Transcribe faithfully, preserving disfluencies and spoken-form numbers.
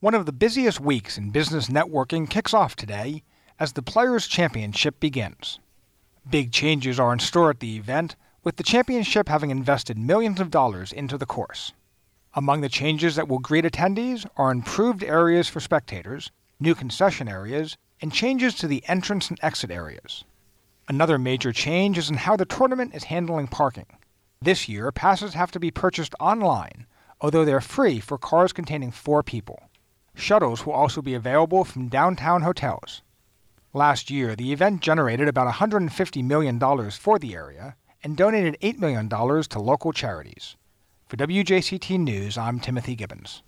One of the busiest weeks in business networking kicks off today as the Players' Championship begins. Big changes are in store at the event, with the championship having invested millions of dollars into the course. Among the changes that will greet attendees are improved areas for spectators, new concession areas, and changes to the entrance and exit areas. Another major change is in how the tournament is handling parking. This year, passes have to be purchased online, although they're free for cars containing four people. Shuttles will also be available from downtown hotels. Last year, the event generated about one hundred fifty million dollars for the area and donated eight million dollars to local charities. For W J C T News, I'm Timothy Gibbons.